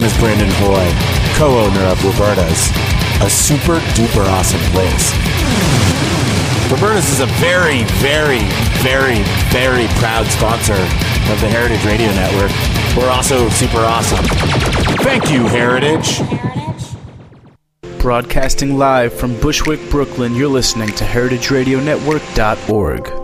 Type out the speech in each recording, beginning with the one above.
is Brandon Hoy, co-owner of Roberta's, a super duper awesome place. Roberta's is a very, very, very, very proud sponsor of the Heritage Radio Network. We're also super awesome. Thank you, Heritage. Broadcasting live from Bushwick, Brooklyn, you're listening to heritageradionetwork.org.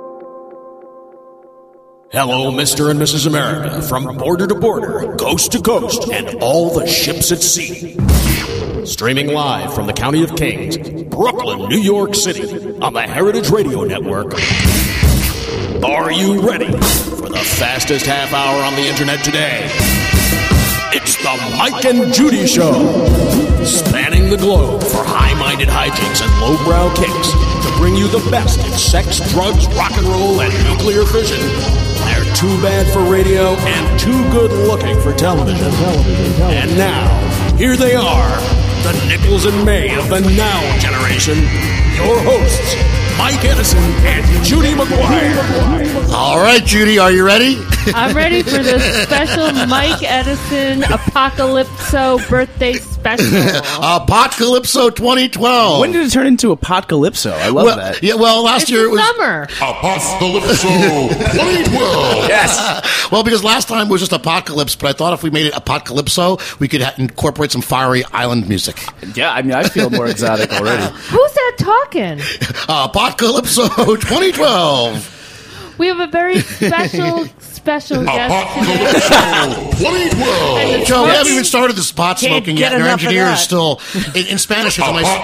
Hello, Mr. and Mrs. America, from border to border, coast to coast, and all the ships at sea. Streaming live from the County of Kings, Brooklyn, New York City, on the Heritage Radio Network. Are you ready for the fastest half hour on the internet today? It's the Mike and Judy Show, spanning the globe for high-minded hijinks and lowbrow kicks to bring you the best in sex, drugs, rock and roll, and nuclear fission. They're too bad for radio and too good-looking for television. And now, here they are, the Nichols and May of the Now generation, your hosts, Mike Edison and Judy McGuire. All right, Judy, are you ready? I'm ready for this special Mike Edison Apocalypso birthday special. Apocalypso 2012. When did it turn into Apocalypso? I love that. Yeah, well, last year it was summer. Apocalypso 2012. Yes. Well, because last time it was just Apocalypse, but I thought if we made it Apocalypso, we could incorporate some fiery island music. Yeah, I mean, I feel more exotic already. Who's that talking? Apocalypso 2012. We have a very special guest today. Joe, we haven't even started the pot smoking yet. Your engineer is still in Spanish. Is a nice.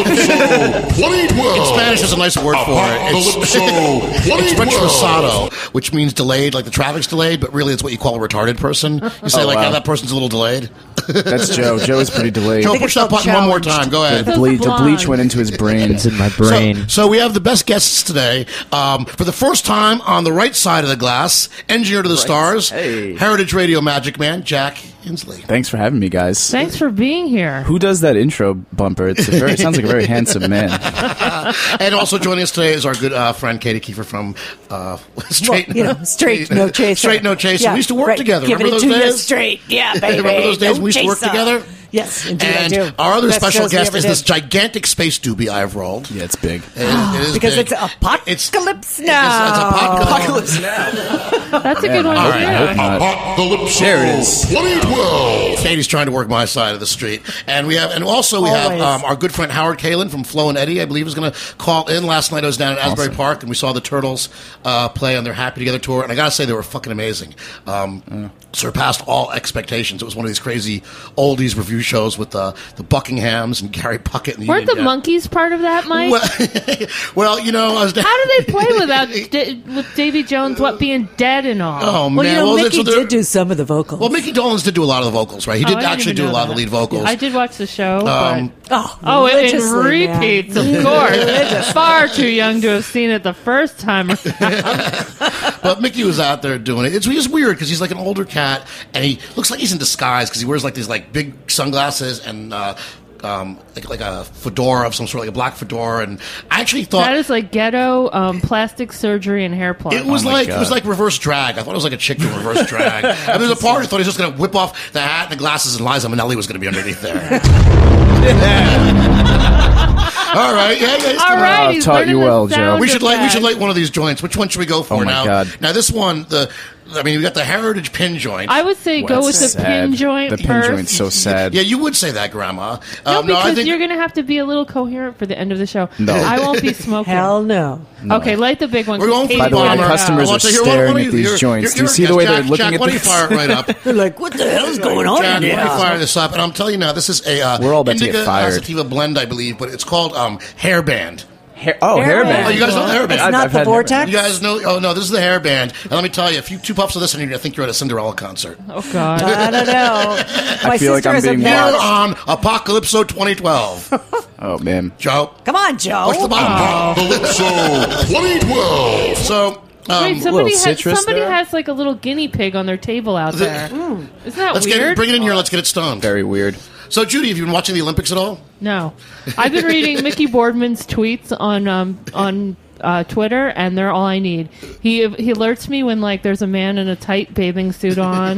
In Spanish, is a nice word for it. It's retrasado, which means delayed, like the traffic's delayed, but really it's what you call a retarded person. You say yeah, that person's a little delayed. That's Joe. Joe is pretty delayed. Joe, push that button one more time. Go ahead. The bleach went into his brain. It's in my brain. So we have the best guests today. For the first time on the right side of the glass, engineer to the stars, Heritage Radio Magic Man, Jack Inslee. Thanks for having me, guys. Thanks for being here. Who does that intro bumper? It sounds like a very handsome man. And also joining us today is our good friend Katie Kiefer from Straight No Chaser. Straight No Chaser. Yeah, we used to work together. Give Remember it those to days? you straight. Yeah, baby. Remember those days No we used to work chaser. together? Yes, indeed and I do. our other Best special shows we guest ever is did. this gigantic space doobie I've rolled. Yeah, it's big. It is because big. it's apocalypse now. It's apocalypse now. That's a good one. I hope not. Apocalypse. There it is. 2012. Katie's trying to work my side of the street, and we have our good friend Howard Kalin from Flo and Eddie. I believe was going to call in last night. I was down at Asbury Park, and we saw the Turtles play on their Happy Together tour, and I got to say they were fucking amazing. Surpassed all expectations. It was one of these crazy oldies review shows with the Buckinghams and Gary Puckett. And Weren't the monkeys part of that, Mike? Well, you know, I was. How do they play with Davy Jones being dead and all? Oh man! Well, you know, Mickey did did do some of the vocals. Well, Mickey Dolenz did do a lot of the vocals, right? He did actually do a lot of the lead vocals. I did watch the show. In religiously, repeats, of course. Far too young to have seen it the first time around. But Mickey was out there doing it. It's just weird because he's like an older cat, and he looks like he's in disguise because he wears like these like big sunglasses and like a fedora of some sort, like a black fedora. And I actually thought that is like ghetto plastic surgery and hair plug. it was like reverse drag. I thought it was like a chick doing reverse drag. I mean, there's a part I thought he was just going to whip off the hat and the glasses, and Liza Minnelli was going to be underneath there. All right, All right, I've taught you well, Joe. We should light one of these joints. Which one should we go for now? God. Now this one, we got the Heritage Pin Joint. I would say go with the pin joint The first. pin joint's so sad. Yeah, you would say that, Grandma. I think you're going to have to be a little coherent for the end of the show. No. I won't be smoking. Hell no. Okay, light the big one. We're going for By the way, the customers are staring at these joints. Do you see the way they're looking at Why don't you this? fire it right up? They're like, what the hell's going on Jack, here? why don't you fire this up? And I'm telling you now, this is a We're all about to indica get fired. sativa blend, I believe, but it's called Hairband. Hairband. Oh, you guys know the Hairband? It's not the Vortex? You guys know? Oh, no, this is the Hairband. And let me tell you, two puffs of this in you, I think you're at a Cinderella concert. Oh, God. I don't know. I feel like I'm being Here watched. on Apocalypso 2012. Oh, man. Joe. Come on, Joe. Push the button. Apocalypso 2012. So... Wait, somebody has like a little guinea pig on their table out there. Isn't that weird? Bring it in here. Let's get it stoned. Very weird. So, Judy, have you been watching the Olympics at all? No, I've been reading Mickey Boardman's tweets on Twitter, and they're all I need. He alerts me when like there's a man in a tight bathing suit on.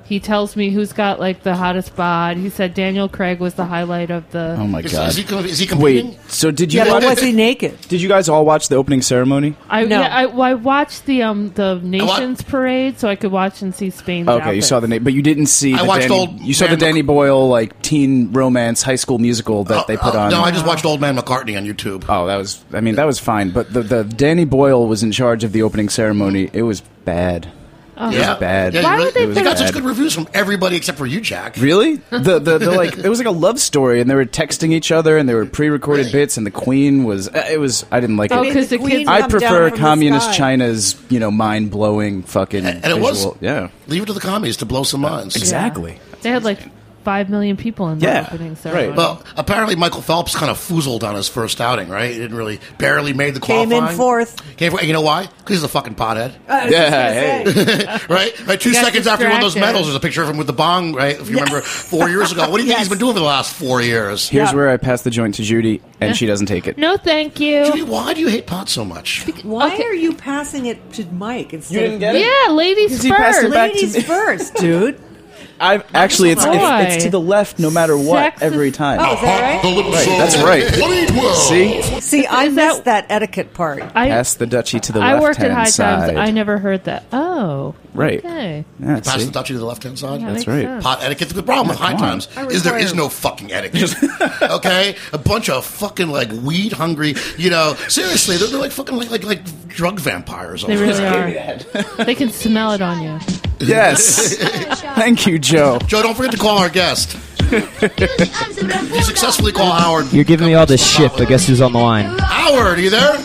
He tells me who's got like the hottest bod. He said Daniel Craig was the highlight of the. Oh my god! Is he competing? Wait, so did you? Yeah, was he naked? Did you guys all watch the opening ceremony? I watched the Nations Parade, so I could watch and see Spain's. Okay, outfits. you saw the but you didn't see. You saw the Danny Boyle like teen romance high school musical that they put on. No, I just watched Old Man McCartney on YouTube. Oh, that was fine. But the Danny Boyle was in charge of the opening ceremony. It was bad. Oh. It was bad. Yeah, Why would they got such good reviews from everybody except for you, Jack. Really? The like it was like a love story, and they were texting each other, and they were pre-recorded bits, and the Queen was. I didn't like it. Because the kids. I prefer communist China's mind-blowing fucking. And visual. it was. Yeah. Leave it to the commies to blow some minds. Exactly. Yeah. They had like 5 million people in the opening ceremony. Right. Well, apparently Michael Phelps kind of foozled on his first outing, right? He didn't really, barely made the qualifying. Came in fourth. You know why? Because he's a fucking pothead. Right? 2 seconds after he won those medals, there's a picture of him with the bong, right? If you remember 4 years ago. What do you think he's been doing for the last 4 years? Here's where I pass the joint to Judy, and she doesn't take it. No, thank you. Judy, why do you hate pot so much? Why are you passing it to Mike instead of get it? Yeah, ladies first. Ladies first, dude. Actually, it's to the left no matter what every time. Oh, is that right? Right, that's right. See, I missed that etiquette part. Pass the Dutchie to the I worked at High side. Times. I never heard that. Oh. Right. Okay. Yeah, Pass the Dutchie to the left-hand side? Yeah, that's right. sense. Pot etiquette. The problem with High Times is there is no fucking etiquette. Okay? A bunch of fucking, like, weed-hungry, seriously, they're like fucking, like drug vampires. They really are. They can smell it on you. Yes. Thank you, Joe. Joe, don't forget to call our guest. You successfully call Howard. You're giving me all this shit, but guess who's on the line? Howard, are you there?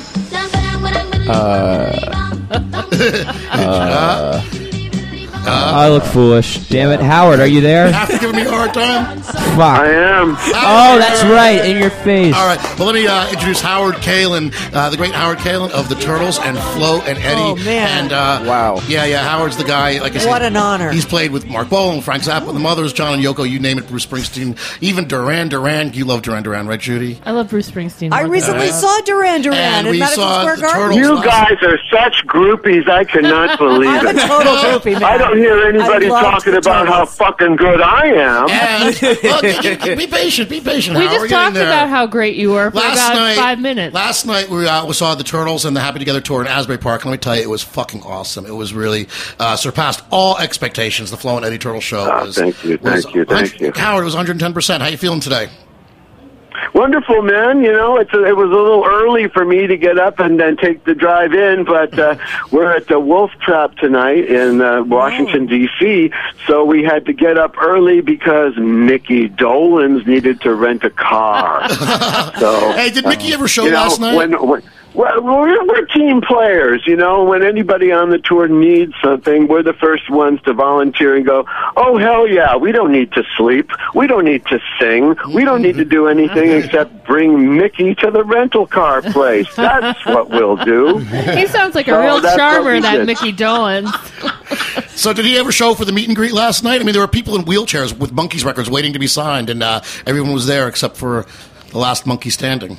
I look foolish. Damn it. Howard, are you there? After giving me a hard time? Fuck. I am. Oh, that's right. In your face. All right. Well, let me introduce Howard Kalin, the great Howard Kalin of the Turtles and Flo and Eddie. Oh, man. And, wow. Yeah. Howard's the guy. Like I said, what an honor. He's played with Mark Bolan, Frank Zappa, the Mothers, John and Yoko, you name it, Bruce Springsteen, even Duran Duran. You love Duran Duran, right, Judy? I love Bruce Springsteen. I recently saw Duran Duran in Madison Square Garden. You guys are such groupies, I cannot believe I'm it. a total groupie, man. I don't hear anybody talking about how fucking good I am. And, look, be patient, We Howard. just talked about how great you were for about night, 5 minutes. Last night we saw the Turtles and the Happy Together tour in Asbury Park. And let me tell you, it was fucking awesome. It was really surpassed all expectations. The Flo and Eddie Turtle show was. Thank you. Howard, it was 110%. How you feeling today? Wonderful, man. It was a little early for me to get up and then take the drive in, but we're at the Wolf Trap tonight in Washington, D.C., so we had to get up early because Mickey Dolenz needed to rent a car. Hey, did Mickey ever show last night? Well, we're team players, When anybody on the tour needs something, we're the first ones to volunteer and go, oh, hell yeah, we don't need to sleep. We don't need to sing. We don't need to do anything except bring Mickey to the rental car place. That's what we'll do. He sounds like a real charmer, that Mickey Dolenz. So did he ever show for the meet and greet last night? I mean, there were people in wheelchairs with Monkees records waiting to be signed, and everyone was there except for the last monkey standing.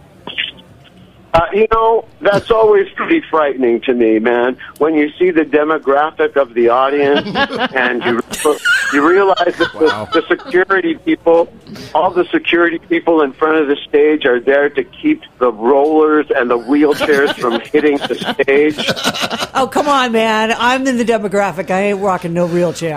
That's always pretty frightening to me, man. When you see the demographic of the audience and you realize that the security people, all the security people in front of the stage are there to keep the rollers and the wheelchairs from hitting the stage. Oh, come on, man. I'm in the demographic. I ain't rocking no wheelchair.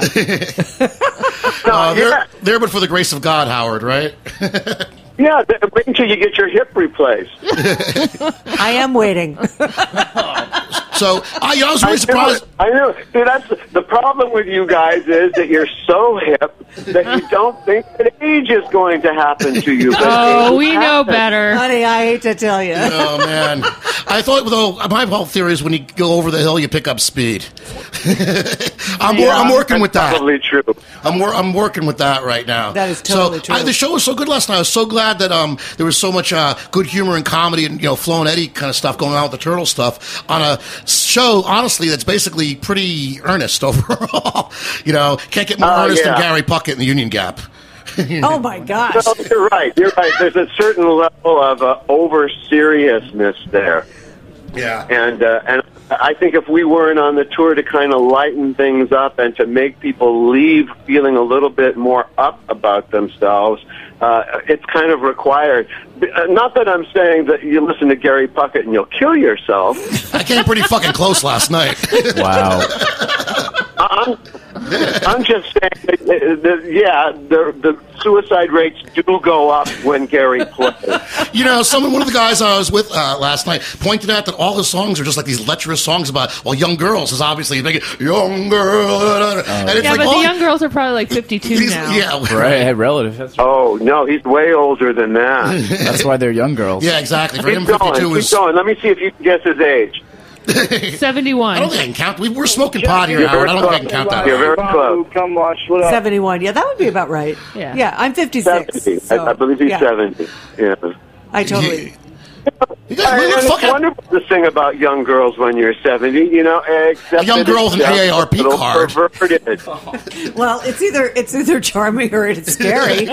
There but for the grace of God, Howard, right? Yeah, wait until you get your hip replaced. I am waiting. So I was really surprised. I know. See, that's the problem with you guys is that you're so hip that you don't think that age is going to happen to you. Oh, we know better. Honey, I hate to tell you. Oh, man. I thought, though, my whole theory is when you go over the hill, you pick up speed. I'm working with that. Probably true. I'm working with that right now. That is totally true. The show was so good last night. I was so glad that there was so much good humor and comedy and Flo and Eddie kind of stuff going on with the Turtle stuff on a show, honestly, that's basically pretty earnest overall. Can't get more earnest than Gary Puckett in the Union Gap. Oh my gosh! No, you're right. There's a certain level of over seriousness there. Yeah. And I think if we weren't on the tour to kind of lighten things up and to make people leave feeling a little bit more up about themselves, it's kind of required. Not that I'm saying that you listen to Gary Puckett and you'll kill yourself. I came pretty fucking close last night. Wow. I'm just saying the suicide rates do go up when Gary plays. You know, one of the guys I was with last night pointed out that all his songs are just like these lecherous songs about, well, young girls is obviously big, young girl. And it's yeah, like, but the young girls are probably like 52 now. Yeah, right. I had relatives. That's right. Oh, no, he's way older than that. That's why they're young girls. Yeah, exactly. For him, Keep 52 going. is... Keep going. Let me see if you can guess his age. 71. I don't think I can count. We're smoking pot here, Howard. I don't think I can count that. You're very close. Come watch. What up? 71. Yeah, that would be about right. Yeah. I'm 56. 70. So, I believe he's 70. Yeah. I totally... You guys, it's wonderful to sing about young girls when you're 70, you know, except a young girl with an AARP card. Perverted. Well, it's either charming or it's scary.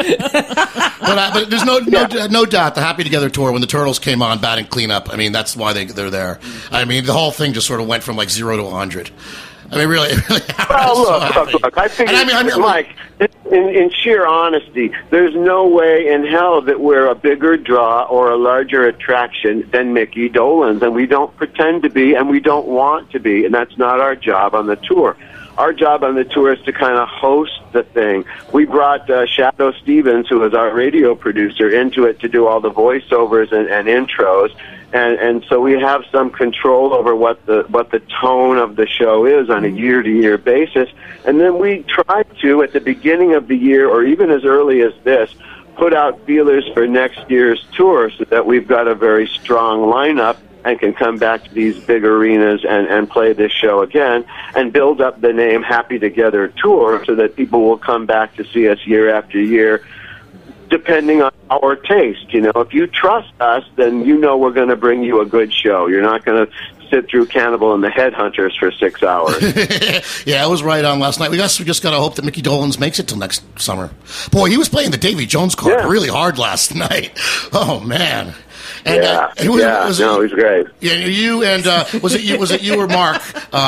But there's no doubt the Happy Together tour, when the Turtles came on, batting cleanup, I mean, that's why they're there. I mean, the whole thing just sort of went from like 0 to 100. I mean, really. Well, look. I think, Mike, in sheer honesty, there's no way in hell that we're a bigger draw or a larger attraction than Mickey Dolenz, and we don't pretend to be, and we don't want to be, and that's not our job on the tour. Our job on the tour is to kind of host the thing. We brought Shadow Stevens, who was our radio producer, into it to do all the voiceovers and intros. And so we have some control over what the tone of the show is on a year-to-year basis. And then we try to, at the beginning of the year, or even as early as this, put out feelers for next year's tour so that we've got a very strong lineup and can come back to these big arenas and play this show again and build up the name Happy Together Tour so that people will come back to see us year after year, depending on our taste. You know, if you trust us, then you know we're going to bring you a good show. You're not going to sit through Cannibal and the Headhunters for 6 hours. Yeah, I was right on last night. We just got to hope that Mickey Dolenz makes it till next summer. Boy, he was playing the Davy Jones card really hard last night. Oh, man. And, he's great. Yeah, you and was it you or Mark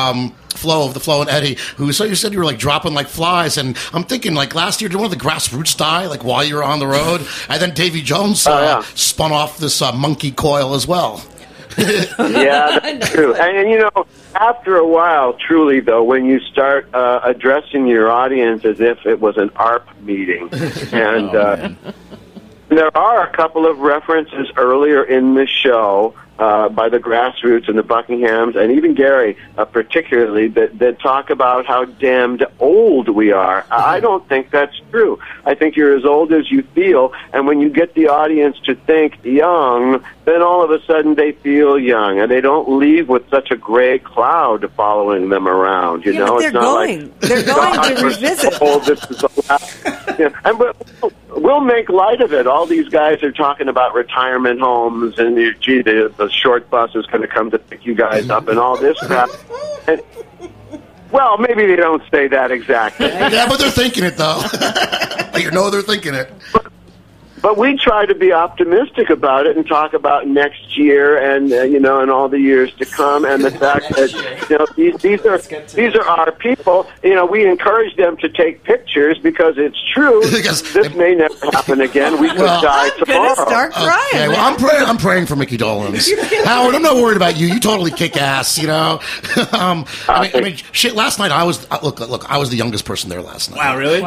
Flo of the Flo and Eddie you said you were like dropping like flies, and I'm thinking like last year did one of the Grassroots die like while you were on the road, and then Davy Jones spun off this monkey coil as well. Yeah, that's true. And you know, after a while, truly though, when you start addressing your audience as if it was an ARP meeting, and there are a couple of references earlier in the show by the Grassroots and the Buckinghams, and even Gary particularly, that talk about how damned old we are. I don't think that's true. I think you're as old as you feel, and when you get the audience to think young, then all of a sudden they feel young, and they don't leave with such a gray cloud following them around. You know, it's not they're going to revisit. Oh, this is the last. Yeah. And we'll make light of it. All these guys are talking about retirement homes, and the short bus is going to come to pick you guys up, and all this crap. And, well, maybe they don't say that exactly. Yeah, but they're thinking it, though. You know they're thinking it. But we try to be optimistic about it and talk about next year and and all the years to come, and the fact that these are our people. You know, we encourage them to take pictures because it's true. This may never happen again. We could die tomorrow. I'm gonna start crying. Okay, well, I'm praying for Mickey Dolenz. Howard, I'm not worried about you. You totally kick ass. You know. I mean, shit. Last night I was look. I was the youngest person there last night. Wow, really?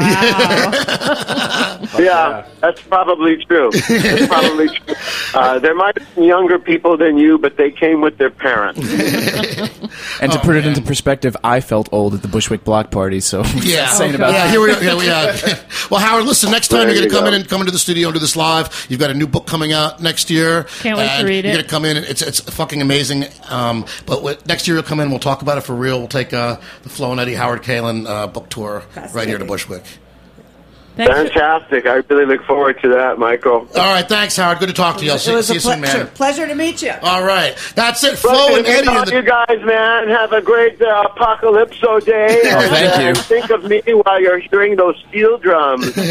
Wow. Yeah, that's probably true. It's probably true. There might be some younger people than you, but they came with their parents. And to put it into perspective, I felt old at the Bushwick Block Party, so saying about that. Here we are. Well, Howard, listen, next time you're going to come into the studio and do this live. You've got a new book coming out next year. Can't wait to read it. You're going to come in. It's fucking amazing. But next year you'll come in, we'll talk about it for real. We'll take the Flo and Eddie Howard Kalin book tour right here to Bushwick. Fantastic. I really look forward to that, Michael. All right. Thanks, Howard. Good to talk to you. I'll see you soon, man. Pleasure to meet you. All right. That's it. Flo and Eddie. You guys, man, have a great Apocalypso day. Thank you. Think of me while you're hearing those steel drums. All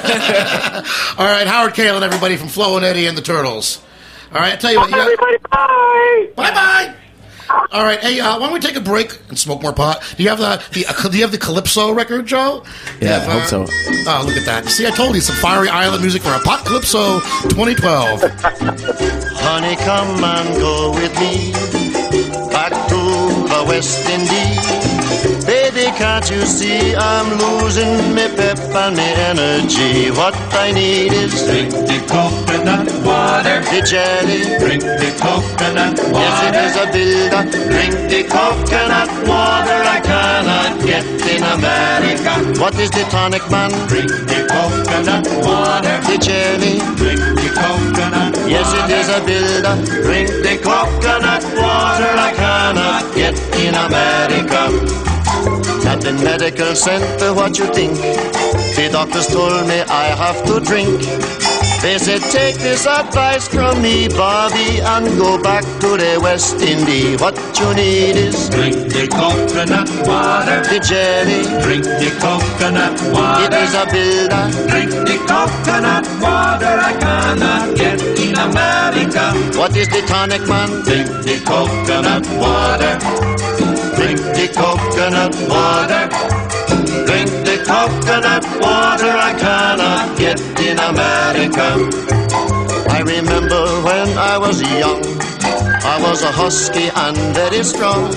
right. Howard Kalin, everybody, from Flo and Eddie and the Turtles. All right. I tell you what. Everybody, bye. Bye-bye. All right, hey, why don't we take a break and smoke more pot? Do you have the Calypso record, Joe? Yeah, I hope so. Oh, look at that! See, I told you, some Fiery Island music for a Pot Calypso 2012. Honey, come and go with me back to the West Indies. Baby, can't you see I'm losing me pep and me energy? What I need is drink the coconut water, the jelly, drink the coconut water. Yes, it is a builder. Drink the coconut water I cannot get in America. What is the tonic, man? Drink the coconut water, the jelly, drink the coconut water. Yes, it is a builder. Drink the coconut water I cannot get in America. At the medical center, what you think? The doctors told me I have to drink. They said, take this advice from me, Bobby, and go back to the West Indies. What you need is drink the coconut water, the jelly, drink the coconut water. It is a builder. Drink the coconut water I cannot get in America. What is the tonic, man? Drink the coconut water. Drink the coconut water. Drink the coconut water I cannot get in America. I remember when I was young, I was a husky and very strong.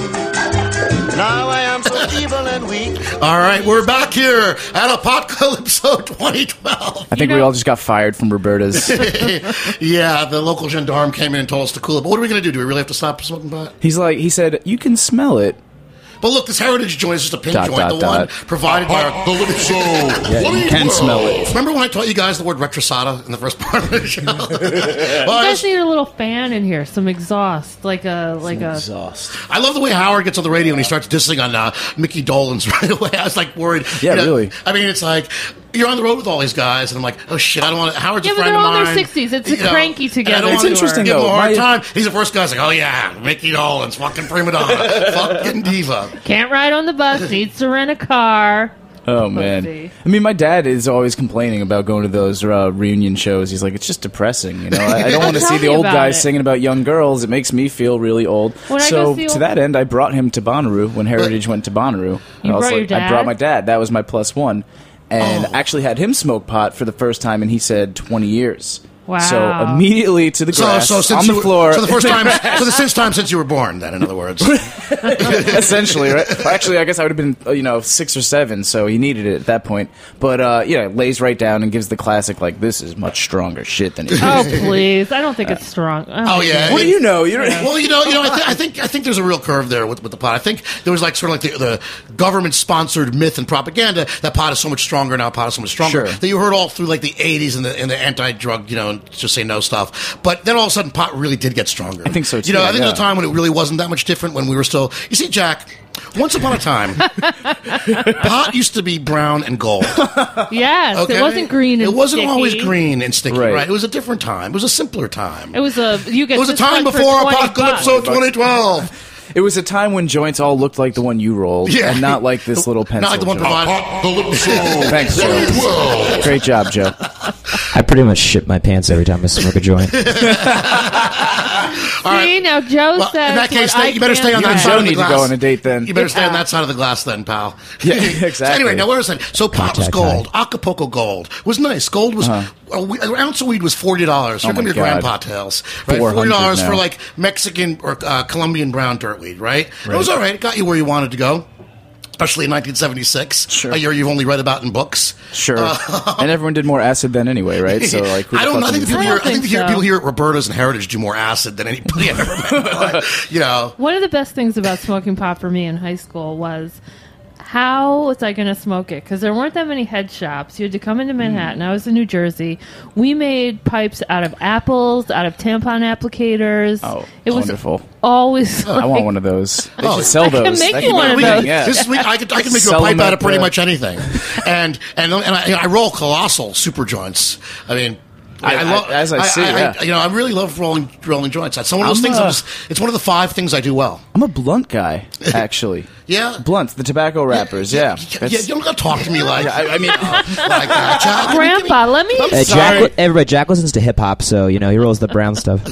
Now I am so evil and weak. All right, we're back here at Apocalypso 2012. I think we all just got fired from Roberta's. Yeah, the local gendarme came in and told us to cool it. But what are we going to do? Do we really have to stop smoking pot? He said, you can smell it. But look, this Heritage joint is just a pink joint. The one provided by our Calypso. Yeah, you can smell it. Remember when I taught you guys the word retrosada in the first part of the show? You guys need a little fan in here, some exhaust, like a exhaust. I love the way Howard gets on the radio and he starts dissing on Mickey Dolenz right away. I was like worried. Yeah, really. I mean, it's like you're on the road with all these guys, and I'm like, oh shit, I don't want to. Howard's a friend of mine. Yeah, but they're all in their 60s. It's cranky together. It's interesting, give though. him a hard time. He's the first guy who's like, oh yeah, Mickey Dolenz, fucking prima donna, fucking diva. Can't ride on the bus, needs to rent a car. Oh, man. I mean, my dad is always complaining about going to those reunion shows. He's like, it's just depressing, you know? I don't want to see the old guys singing about young girls. It makes me feel really old. So, to that end, I brought him to Bonnaroo when Heritage went to Bonnaroo. You brought your dad? I brought my dad. That was my plus one. And actually had him smoke pot for the first time, and he said 20 years. Wow. So immediately to the grass, on the floor. So the first time, since time since you were born, then, in other words. Essentially, right? Actually, I guess I would have been, 6 or 7, so he needed it at that point. But, lays right down and gives the classic, like, this is much stronger shit than it is. Oh, please. I don't think it's strong. Oh, yeah. What do you know? Well, I think there's a real curve there with the pot. I think there was, like, sort of like the government-sponsored myth and propaganda that pot is so much stronger now, pot is so much stronger. Sure. That you heard all through, like, the 80s and the anti-drug, just say no stuff. But then all of a sudden, pot really did get stronger. I think so, too. I think there's a time when it really wasn't that much different when we were still... You see, Jack, once upon a time, pot used to be brown and gold. Yes, okay? It wasn't green and It wasn't sticky. always green and sticky, right. It was a different time. It was a simpler time. It was a time before Apocalypso 2012. It was a time when joints all looked like the one you rolled, and not like this little pencil. Not like the one provided. Thanks, Joe. Great job, Joe. I pretty much shit my pants every time I smoke a joint. Now Joe says. In that case, you better stay on that side of the glass. Need to go on a date then. You better stay on that side of the glass then, pal. Yeah, exactly. So anyway, now what was that? So pot was gold. Acapulco gold was nice. Gold was an ounce of weed was $40. Here come your grandpa tales, right? $40 for like Mexican or Colombian brown dirt weed, right? It was all right. It got you where you wanted to go. Especially in 1976, a year you've only read about in books. Sure, and everyone did more acid then anyway, right? So like, I think people here at Roberta's and Heritage do more acid than anybody I've ever met. One of the best things about smoking pot for me in high school was how was I going to smoke it? Because there weren't that many head shops. You had to come into Manhattan. I was in New Jersey. We made pipes out of apples, out of tampon applicators. Oh, it was wonderful. Always. I want one of those. They should sell those. I can make you one of those. Yeah. This week I can make you a pipe out of pretty much anything. And I roll colossal super joints. I mean, I really love rolling joints. It's one of those things. It's one of the 5 things I do well. I'm a blunt guy, actually. Yeah, blunts, the tobacco wrappers. Yeah. You don't got to talk to me like. I mean, Jack, Grandpa, let me. Jack listens to hip hop, so he rolls the brown stuff.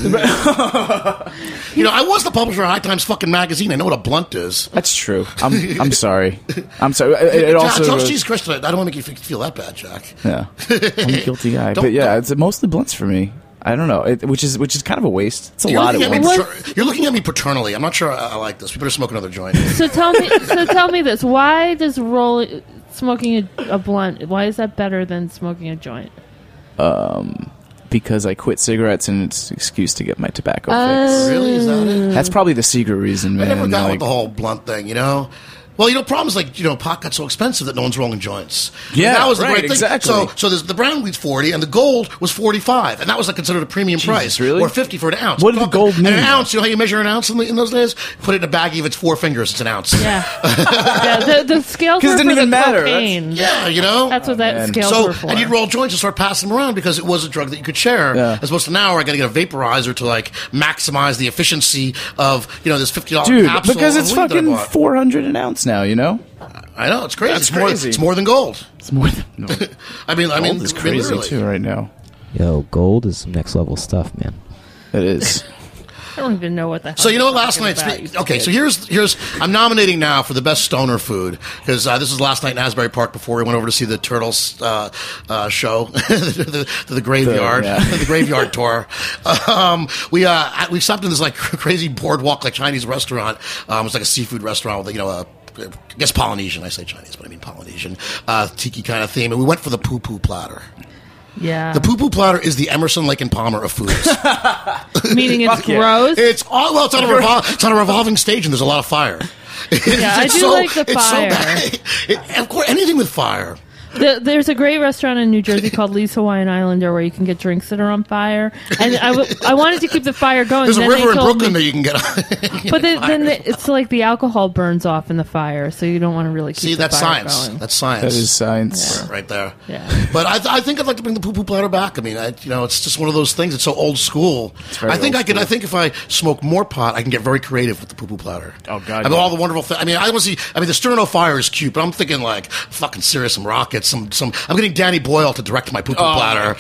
I was the publisher of High Times fucking magazine. I know what a blunt is. That's true. I'm sorry. I'm sorry. It also. Jesus Christ, I don't want to make you feel that bad, Jack. Yeah, I'm a guilty guy. But yeah, it's mostly blunts for me. I don't know, which is kind of a waste. It's a lot of blunts. You're looking at me paternally. I'm not sure I like this. We better smoke another joint. So tell me this: why does smoking a blunt? Why is that better than smoking a joint? Because I quit cigarettes and it's an excuse to get my tobacco fix. Really? Is that it? That's probably the secret reason, man. I never got with the whole blunt thing, Well, problems like, pot got so expensive that no one's rolling joints. Yeah, that was the right, great thing. exactly. So the brown weed's 40 and the gold was 45, and that was considered a premium price. Really? Or 50 for an ounce. What did the gold mean? And an ounce, how you measure an ounce in those days? Put it in a baggie. If it's 4 fingers, it's an ounce. Yeah. The scales were it didn't even matter. That's what that scales were for. And you'd roll joints and start passing them around because it was a drug that you could share. Yeah. As opposed to now, where I got to get a vaporizer to maximize the efficiency of this $50 capsule. Because it's fucking $400 an ounce now. I know, it's crazy. That's crazy. It's more than gold. It's more than. No. Gold is crazy too right now. Yo, gold is some next level stuff, man. It is. I don't even know what the hell. So last night. Okay, so here's. I'm nominating now for the best stoner food because this was last night in Asbury Park before we went over to see the Turtles show, the graveyard, the graveyard tour. We stopped in this crazy boardwalk Chinese restaurant. It was like a seafood restaurant with I guess Polynesian. I say Chinese, but I mean Polynesian tiki kind of theme, and we went for the poo-poo platter. Yeah. The poo-poo platter is the Emerson, Lake and Palmer of foods. Meaning it's gross? It's on a revolving stage and there's a lot of fire. Yeah, I do like the fire. Of course, anything with fire. There's a great restaurant in New Jersey called Lee's Hawaiian Islander where you can get drinks that are on fire. And I wanted to keep the fire going. There's a river in Brooklyn that you can get on. But then it's like the alcohol burns off in the fire, so you don't want to really keep the fire going. That's science. That is science. Yeah. Right there. Yeah. But I think I'd like to bring the poo-poo platter back. I mean, it's just one of those things. It's so old school. I think if I smoke more pot, I can get very creative with the poo-poo platter. Oh, God. I mean, all the wonderful things. I mean, the Sterno Fire is cute, but I'm thinking fucking serious, some rockets, some. I'm getting Danny Boyle to direct my poo-poo platter.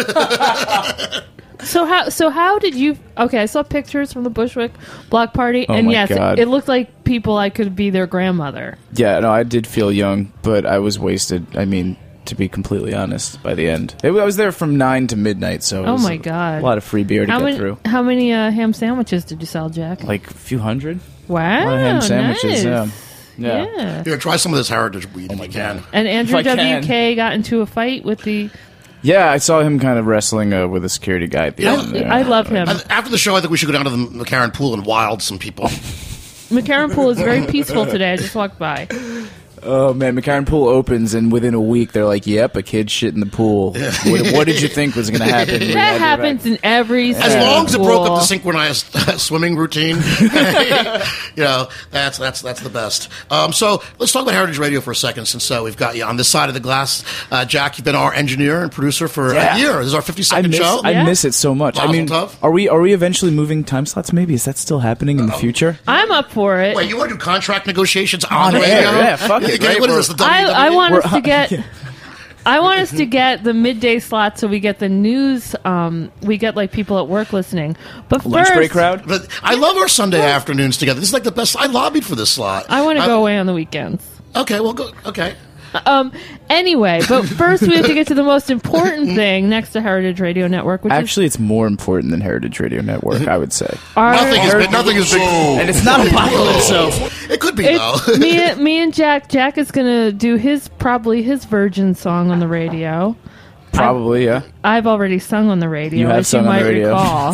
So how did you? Okay, I saw pictures from the Bushwick block party, and yes, it looked like people I could be their grandmother. Yeah, no, I did feel young, but I was wasted. I mean, to be completely honest, by the end, I was there from 9 to midnight. So oh my God, a lot of free beer to get through. How many ham sandwiches did you sell, Jack? Like a few hundred. Wow, a lot of ham sandwiches. Nice. Yeah. Here, try some of this heritage weed if you can. And Andrew WK got into a fight with the. Yeah, I saw him kind of wrestling with a security guy at the end. I love him. After the show, I think we should go down to the McCarran Pool and wild some people. McCarran Pool is very peaceful today. I just walked by. Oh, man, McCarran Pool opens, and within a week, they're like, yep, a kid shit in the pool. What did you think was going to happen? That happens in every As long as it broke up the synchronized swimming routine, that's the best. So let's talk about Heritage Radio for a second, since we've got you on this side of the glass. Jack, you've been our engineer and producer for a year. This is our 52nd show. I miss it so much. Mazel tov. Are we eventually moving time slots? Maybe is that still happening in the future? I'm up for it. Wait, you want to do contract negotiations on the radio? Yeah, fuck it. What is this? The WWE? I want us to get. I want us to get the midday slot so we get the news. We get people at work listening. But lunch break crowd. But I love our Sunday afternoons together. This is the best. I lobbied for this slot. I want to go away on the weekends. Okay, well, go. Okay. Anyway, but first we have to get to the most important thing next to Heritage Radio Network, which it's more important than Heritage Radio Network, I would say. Nothing is big, and it's not apocalypse. So it could be though. me and Jack. Jack is going to do probably his Virgin song on the radio. Probably, yeah. I've already sung on the radio, you have as you might recall.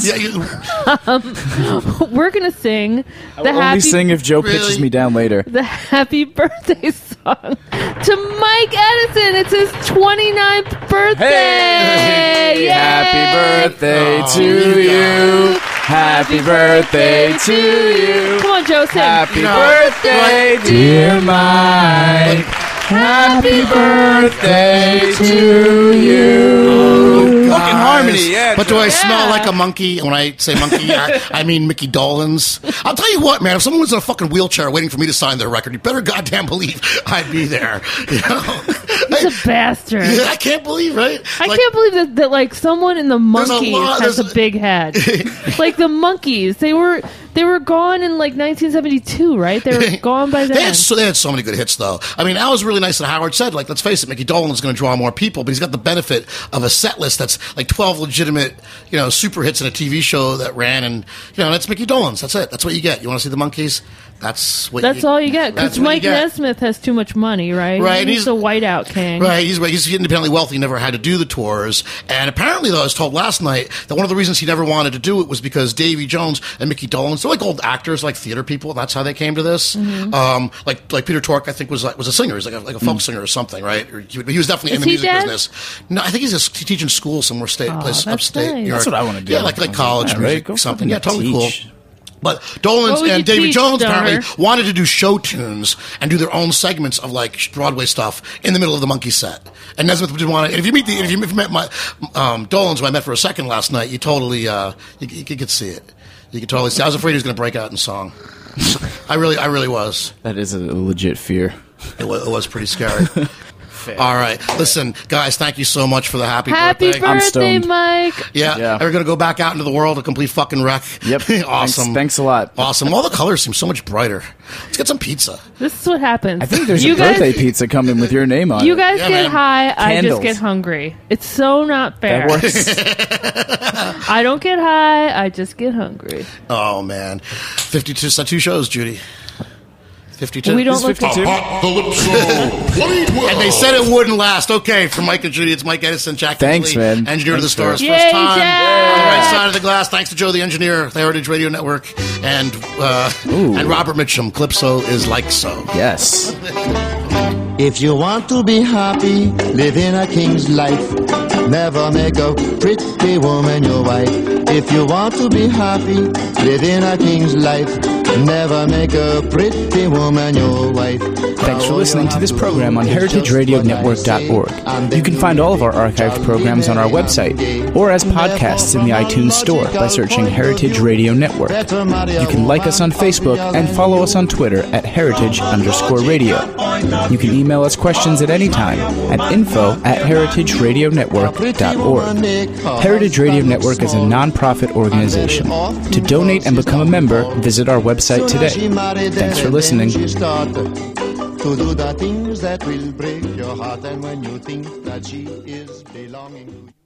We're going to sing only sing if Joe pitches me down later. The happy birthday song to Mike Edison. It's his 29th birthday. Hey, happy birthday to you. Happy birthday to you. Come on, Joe, sing. Happy birthday, dear Mike. Happy birthday to you. Fucking harmony. But do I smell like a monkey? When I say monkey, I mean Mickey Dolenz. I'll tell you what, man. If someone was in a fucking wheelchair waiting for me to sign their record, you better goddamn believe I'd be there. You know? He's a bastard. I can't believe, right? I can't believe that like someone in the Monkees has a big head. Like the Monkees, they were gone in like 1972, right? They were gone by then. They had so many good hits, though. I mean, Al was really nice that Howard said, like, let's face it, Mickey Dolenz is going to draw more people, but he's got the benefit of a set list that's like 12 legitimate, super hits in a TV show that ran, and that's Mickey Dolenz. That's it. That's what you get. You want to see the Monkees? That's all you get. Because Mike Nesmith has too much money, right? Right. He's the whiteout king. Right. He's independently wealthy. He never had to do the tours. And apparently, though, I was told last night that one of the reasons he never wanted to do it was because Davy Jones and Mickey Dolenz, they're like old actors, like theater people. That's how they came to this. Mm-hmm. Like Peter Tork, I think was a singer. He's like a folk singer or something, right? He was definitely in the music business. No, I think he's teaching school somewhere place upstate. Nice. That's what I want to do. Yeah, like college music, right? something. Yeah, totally cool. But Dolenz and Davy Jones apparently wanted to do show tunes and do their own segments of like Broadway stuff in the middle of the Monkey set. And Nesmith didn't want to. And if you met my Dolenz, who I met for a second last night, you totally you could see it. You could totally see. I was afraid he was going to break out in song. I really was. That is a legit fear. It was pretty scary. All right. Listen, guys, thank you so much for the happy birthday. Happy birthday, Mike. Yeah. We're going to go back out into the world a complete fucking wreck. Yep. Awesome. Thanks a lot. Awesome. All the colors seem so much brighter. Let's get some pizza. This is what happens. I think there's a birthday pizza coming with your name on it. You guys get high, I just get hungry. It's so not fair. That works. I don't get high, I just get hungry. Oh, man. 52 shows, Judy. 52. We don't look 52. And they said it wouldn't last. Okay, for Mike and Judy, it's Mike Edison, Jack Thanks, Lee, man. engineer of the Stars. Yay, First time. Jack! On the right side of the glass. Thanks to Joe the engineer, the Heritage Radio Network, and Robert Mitchum. Calypso is like so. Yes. If you want to be happy, live in a king's life. Never make a pretty woman your wife. If you want to be happy, live in a king's life. Never make a pretty woman your wife. Thanks for listening to this program on heritageradionetwork.org. You can find all of our archived programs on our website or as podcasts in the iTunes Store by searching Heritage Radio Network. You can like us on Facebook and follow us on Twitter at heritage_radio. You can email us questions at any time at info@heritageradionetwork.org. Heritage Radio Network is a non-profit organization. To donate and become a member, visit our website today. Thanks for listening. To do the things that will break your heart, and when you think that she is belonging to you.